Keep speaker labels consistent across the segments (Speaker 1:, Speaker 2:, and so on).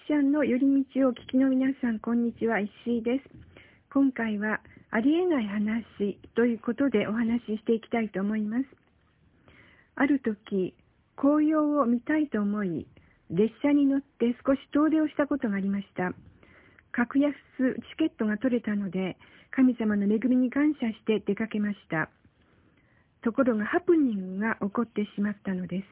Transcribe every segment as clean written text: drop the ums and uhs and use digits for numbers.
Speaker 1: シャンの寄り道をお聞きの皆さん、こんにちは。石井です。今回はありえない話ということでお話ししていきたいと思います。ある時、紅葉を見たいと思い、列車に乗って少し遠出をしたことがありました。格安チケットが取れたので、神様の恵みに感謝して出かけました。ところがハプニングが起こってしまったのです。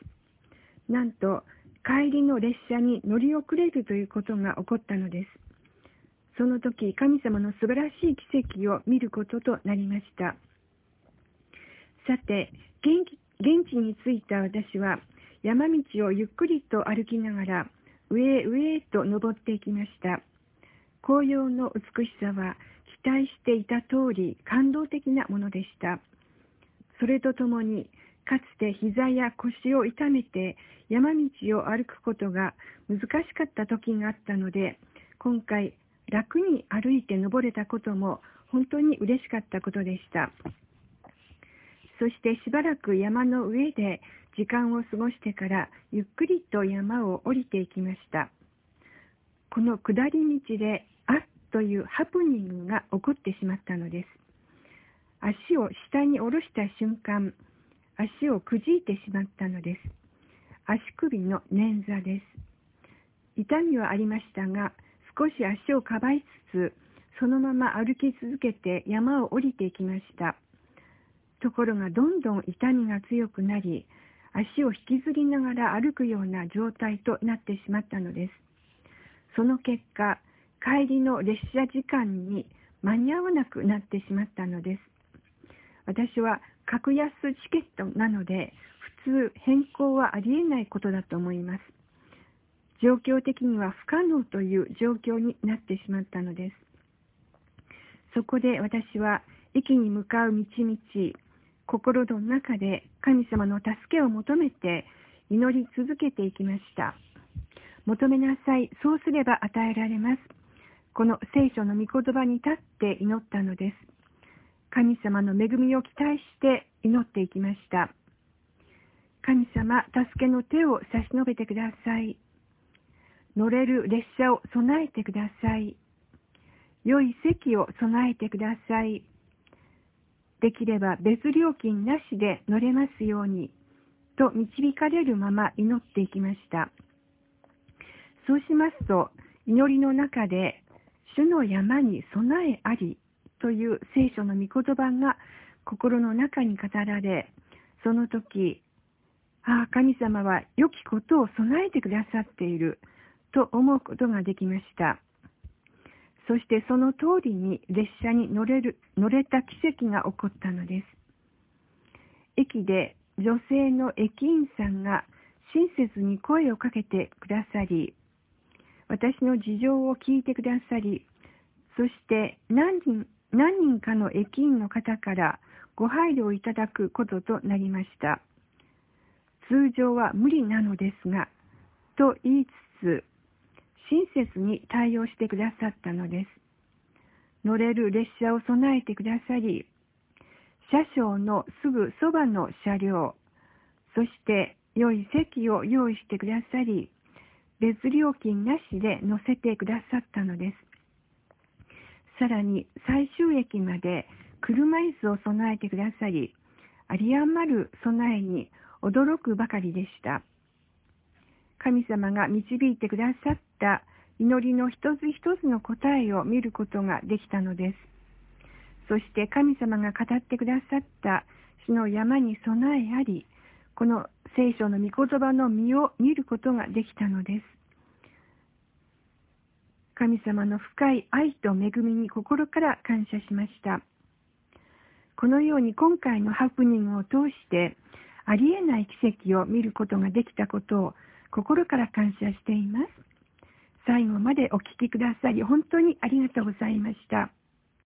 Speaker 1: なんと、帰りの列車に乗り遅れるということが起こったのです。その時、神様の素晴らしい奇跡を見ることとなりました。さて、現地に着いた私は、山道をゆっくりと歩きながら、上へと登っていきました。紅葉の美しさは、期待していた通り感動的なものでした。それとともに、かつて膝や腰を痛めて山道を歩くことが難しかった時があったので、今回楽に歩いて登れたことも本当に嬉しかったことでした。そしてしばらく山の上で時間を過ごしてからゆっくりと山を降りていきました。この下り道でというハプニングが起こってしまったのです。足を下に下ろした瞬間、足をくじいてしまったのです。足首の捻挫です。痛みはありましたが、少し足をかばいつつ、そのまま歩き続けて山を降りていきました。ところがどんどん痛みが強くなり、足を引きずりながら歩くような状態となってしまったのです。その結果、帰りの列車時間に間に合わなくなってしまったのです。私は格安チケットなので、普通変更はありえないことだと思います。状況的には不可能という状況になってしまったのです。そこで私は駅に向かう道々、心の中で神様の助けを求めて祈り続けていきました。求めなさい、そうすれば与えられます。この聖書の御言葉に立って祈ったのです。神様の恵みを期待して祈っていきました。神様、助けの手を差し伸べてください。乗れる列車を備えてください。良い席を備えてください。できれば別料金なしで乗れますように、と導かれるまま祈っていきました。そうしますと、祈りの中で、主の山に備えあり、という聖書の御言葉が心の中に語られ、その時、神様は良きことを備えてくださっていると思うことができました。そしてその通りに列車に乗れた奇跡が起こったのです。駅で女性の駅員さんが親切に声をかけてくださり、私の事情を聞いてくださり、そして何人かの駅員の方からご配慮をいただくこととなりました。通常は無理なのですが、と言いつつ、親切に対応してくださったのです。乗れる列車を備えてくださり、車掌のすぐそばの車両、そして良い席を用意してくださり、別料金なしで乗せてくださったのです。さらに最終駅まで車椅子を備えてくださり、有り余る備えに驚くばかりでした。神様が導いてくださった祈りの一つ一つの答えを見ることができたのです。そして神様が語ってくださった主の山に備えあり、この聖書の御言葉の実を見ることができたのです。神様の深い愛と恵みに心から感謝しました。このように今回のハプニングを通してありえない奇跡を見ることができたことを心から感謝しています。最後までお聞きくださり本当にありがとうございました。